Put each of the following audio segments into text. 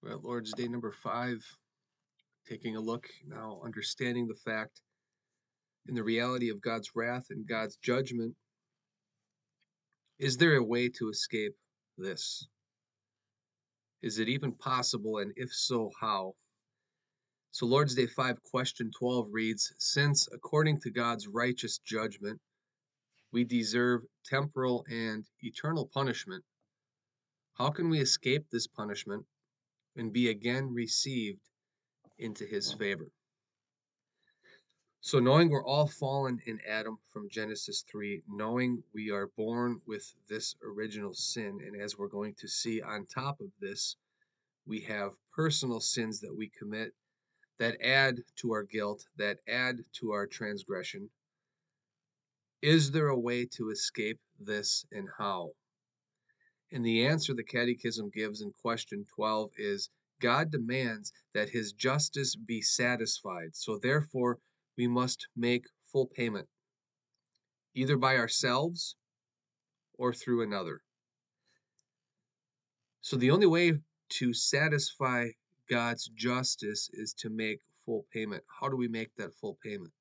We're at Lord's Day number 5, taking a look now, understanding the fact and the reality of God's wrath and God's judgment. Is there a way to escape this? Is it even possible, and if so, how? So Lord's Day 5, question 12 reads, since according to God's righteous judgment, we deserve temporal and eternal punishment, how can we escape this punishment and be again received into his favor? So knowing we're all fallen in Adam from Genesis 3, knowing we are born with this original sin, and as we're going to see on top of this, we have personal sins that we commit that add to our guilt, that add to our transgression. Is there a way to escape this, and how? And the answer the Catechism gives in question 12 is God demands that his justice be satisfied, so therefore we must make full payment, either by ourselves or through another. So the only way to satisfy God's justice is to make full payment. How do we make that full payment?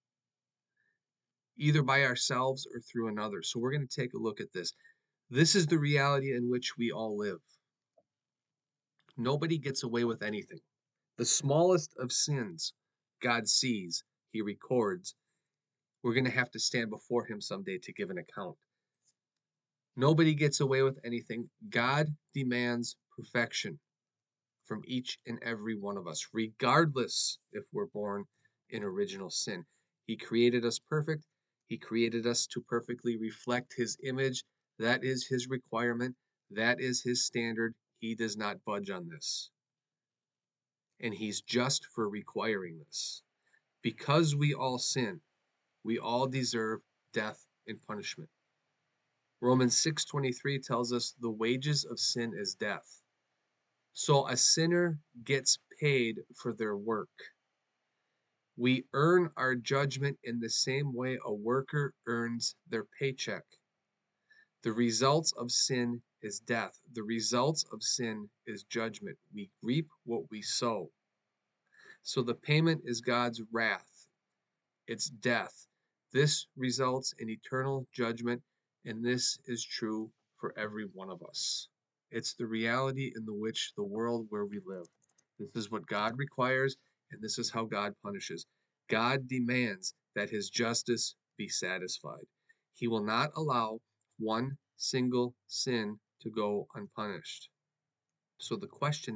Either by ourselves or through another. So we're going to take a look at this. This is the reality in which we all live. Nobody gets away with anything. The smallest of sins God sees, he records. We're going to have to stand before him someday to give an account. Nobody gets away with anything. God demands perfection from each and every one of us, regardless if we're born in original sin. He created us perfect. He created us to perfectly reflect his image. That is his requirement. That is his standard. He does not budge on this. And he's just for requiring this. Because we all sin, we all deserve death and punishment. Romans 6:23 tells us the wages of sin is death. So a sinner gets paid for their work. We earn our judgment in the same way a worker earns their paycheck. The results of sin is death. The results of sin is judgment. We reap what we sow. So the payment is God's wrath. It's death. This results in eternal judgment, and this is true for every one of us. It's the reality in which the world where we live. This is what God requires, and this is how God punishes. God demands that his justice be satisfied. He will not allow one single sin to go unpunished. So the question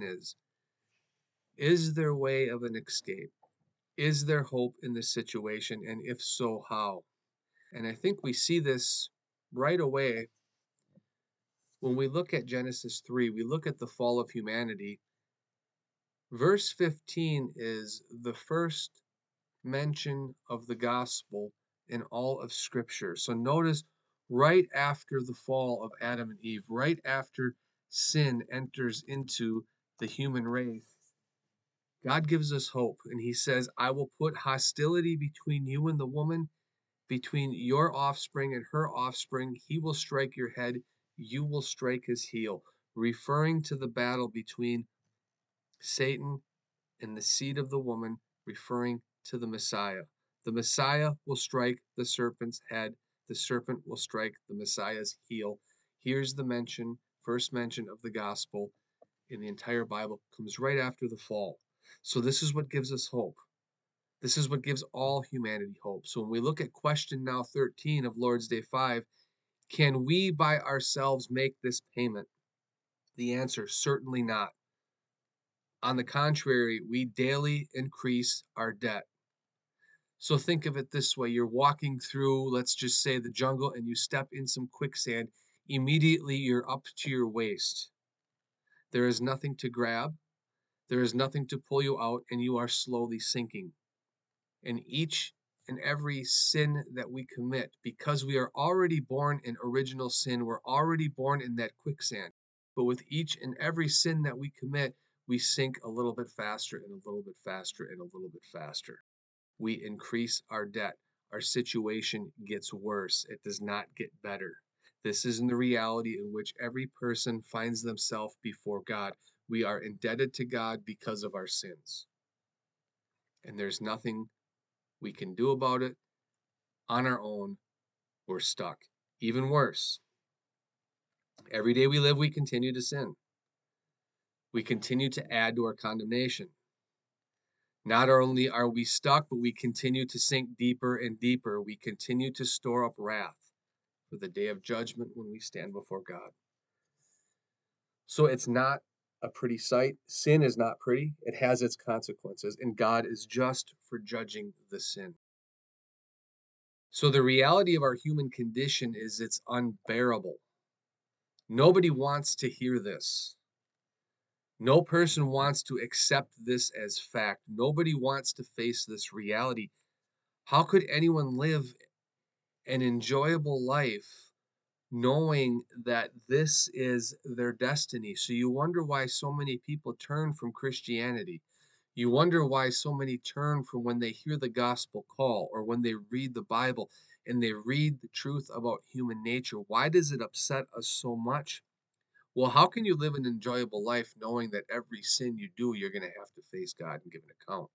is there a way of an escape? Is there hope in this situation? And if so, how? And I think we see this right away when we look at Genesis 3. We look at the fall of humanity. Verse 15 is the first mention of the gospel in all of Scripture. So notice right after the fall of Adam and Eve, right after sin enters into the human race, God gives us hope, and he says, I will put hostility between you and the woman, between your offspring and her offspring. He will strike your head, you will strike his heel, referring to the battle between Satan and the seed of the woman, referring to the Messiah. The Messiah will strike the serpent's head. The serpent will strike the Messiah's heel. Here's the mention, first mention of the gospel in the entire Bible, comes right after the fall. So this is what gives us hope. This is what gives all humanity hope. So when we look at question now 13 of Lord's Day 5, can we by ourselves make this payment? The answer, certainly not. On the contrary, we daily increase our debt. So think of it this way. You're walking through, let's just say, the jungle, and you step in some quicksand. Immediately, you're up to your waist. There is nothing to grab. There is nothing to pull you out, and you are slowly sinking. And each and every sin that we commit, because we are already born in original sin, we're already born in that quicksand. But with each and every sin that we commit, we sink a little bit faster and a little bit faster and a little bit faster. We increase our debt. Our situation gets worse. It does not get better. This is in the reality in which every person finds themselves before God. We are indebted to God because of our sins. And there's nothing we can do about it. On our own, we're stuck. Even worse, every day we live, we continue to sin. We continue to add to our condemnation. Not only are we stuck, but we continue to sink deeper and deeper. We continue to store up wrath for the day of judgment when we stand before God. So it's not a pretty sight. Sin is not pretty. It has its consequences, and God is just for judging the sin. So the reality of our human condition is it's unbearable. Nobody wants to hear this. No person wants to accept this as fact. Nobody wants to face this reality. How could anyone live an enjoyable life knowing that this is their destiny? So you wonder why so many people turn from Christianity. You wonder why so many turn from when they hear the gospel call or when they read the Bible and they read the truth about human nature. Why does it upset us so much? Well, how can you live an enjoyable life knowing that every sin you do, you're going to have to face God and give an account?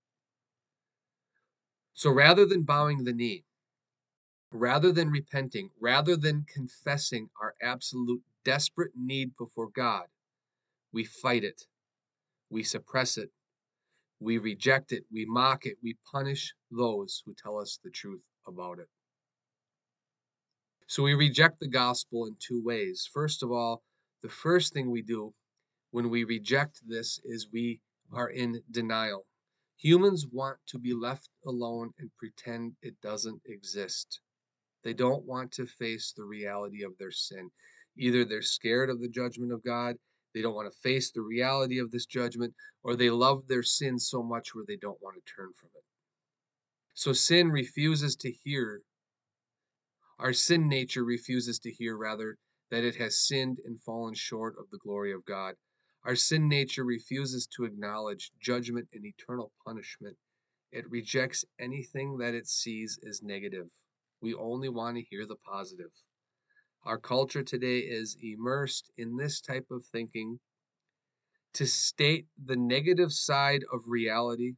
So rather than bowing the knee, rather than repenting, rather than confessing our absolute desperate need before God, we fight it, we suppress it, we reject it, we mock it, we punish those who tell us the truth about it. So we reject the gospel in two ways. First of all, the first thing we do when we reject this is we are in denial. Humans want to be left alone and pretend it doesn't exist. They don't want to face the reality of their sin. Either they're scared of the judgment of God, they don't want to face the reality of this judgment, or they love their sin so much where they don't want to turn from it. So sin refuses to hear, our sin nature refuses to hear, rather, that it has sinned and fallen short of the glory of God. Our sin nature refuses to acknowledge judgment and eternal punishment. It rejects anything that it sees as negative. We only want to hear the positive. Our culture today is immersed in this type of thinking. To state the negative side of reality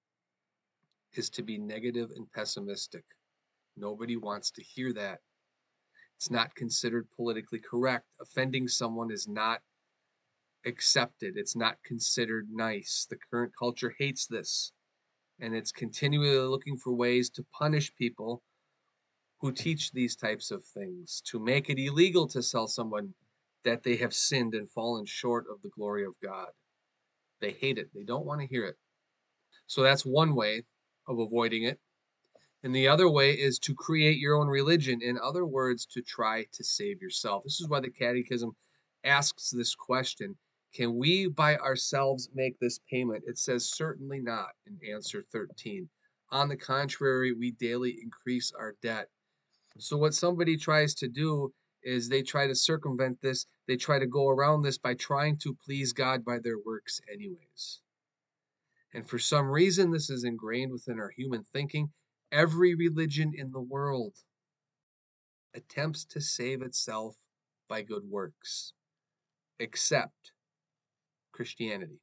is to be negative and pessimistic. Nobody wants to hear that. It's not considered politically correct. Offending someone is not accepted. It's not considered nice. The current culture hates this, and it's continually looking for ways to punish people who teach these types of things, to make it illegal to tell someone that they have sinned and fallen short of the glory of God. They hate it. They don't want to hear it. So that's one way of avoiding it. And the other way is to create your own religion. In other words, to try to save yourself. This is why the Catechism asks this question. Can we by ourselves make this payment? It says certainly not in answer 13. On the contrary, we daily increase our debt. So what somebody tries to do is they try to circumvent this. They try to go around this by trying to please God by their works anyways. And for some reason, this is ingrained within our human thinking. Every religion in the world attempts to save itself by good works, except Christianity.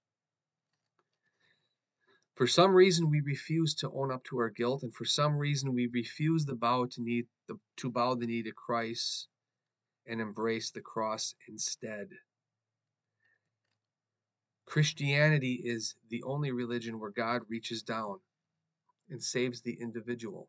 For some reason, we refuse to own up to our guilt, and for some reason, we refuse to bow the knee to Christ and embrace the cross instead. Christianity is the only religion where God reaches down and saves the individual.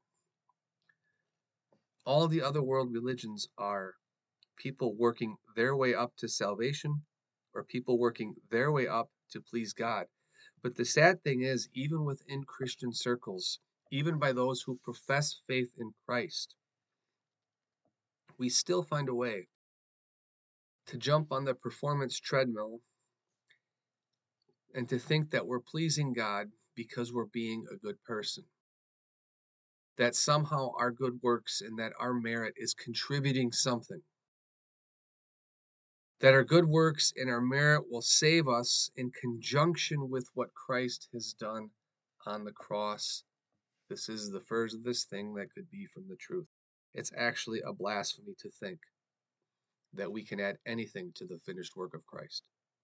All the other world religions are people working their way up to salvation or people working their way up to please God. But the sad thing is, even within Christian circles, even by those who profess faith in Christ, we still find a way to jump on the performance treadmill and to think that we're pleasing God because we're being a good person. That somehow our good works and that our merit is contributing something. That our good works and our merit will save us in conjunction with what Christ has done on the cross. This is the furthest thing that could be from the truth. It's actually a blasphemy to think that we can add anything to the finished work of Christ.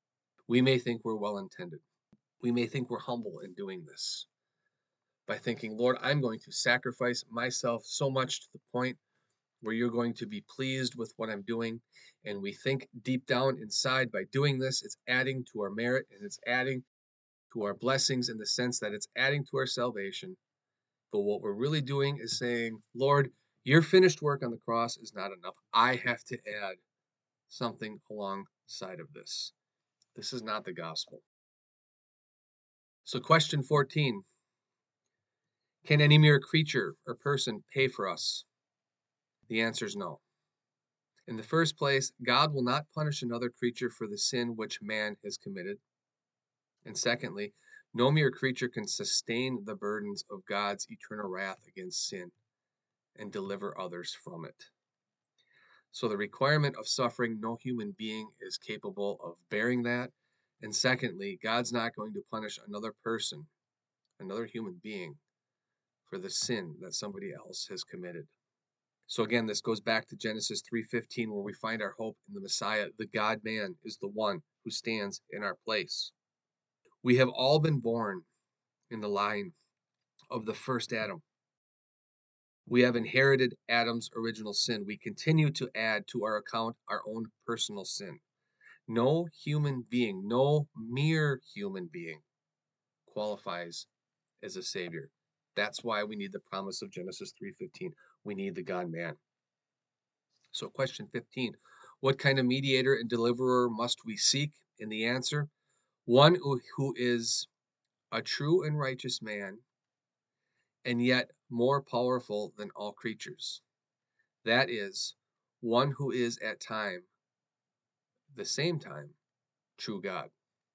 We may think we're well intended. We may think we're humble in doing this by thinking, Lord, I'm going to sacrifice myself so much to the point where you're going to be pleased with what I'm doing. And we think deep down inside by doing this, it's adding to our merit and it's adding to our blessings in the sense that it's adding to our salvation. But what we're really doing is saying, Lord, your finished work on the cross is not enough. I have to add something alongside of this. This is not the gospel. So, question 14: can any mere creature or person pay for us? The answer is no. In the first place, God will not punish another creature for the sin which man has committed. And secondly, no mere creature can sustain the burdens of God's eternal wrath against sin and deliver others from it. So the requirement of suffering, no human being is capable of bearing that. And secondly, God's not going to punish another person, another human being, for the sin that somebody else has committed. So again, this goes back to Genesis 3:15, where we find our hope in the Messiah. The God-man is the one who stands in our place. We have all been born in the line of the first Adam. We have inherited Adam's original sin. We continue to add to our account our own personal sin. No human being, no mere human being, qualifies as a savior. That's why we need the promise of Genesis 3:15. We need the God-man. So question 15, what kind of mediator and deliverer must we seek? In the answer, one who is a true and righteous man, and yet more powerful than all creatures. That is, one who is at the same time, true God.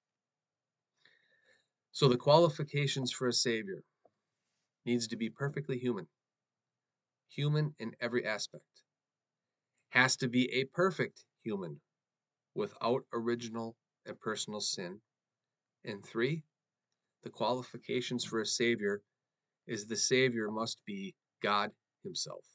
So the qualifications for a savior needs to be perfectly human, human in every aspect. Has to be a perfect human without original and personal sin. And 3, the qualifications for a savior is the savior must be God himself.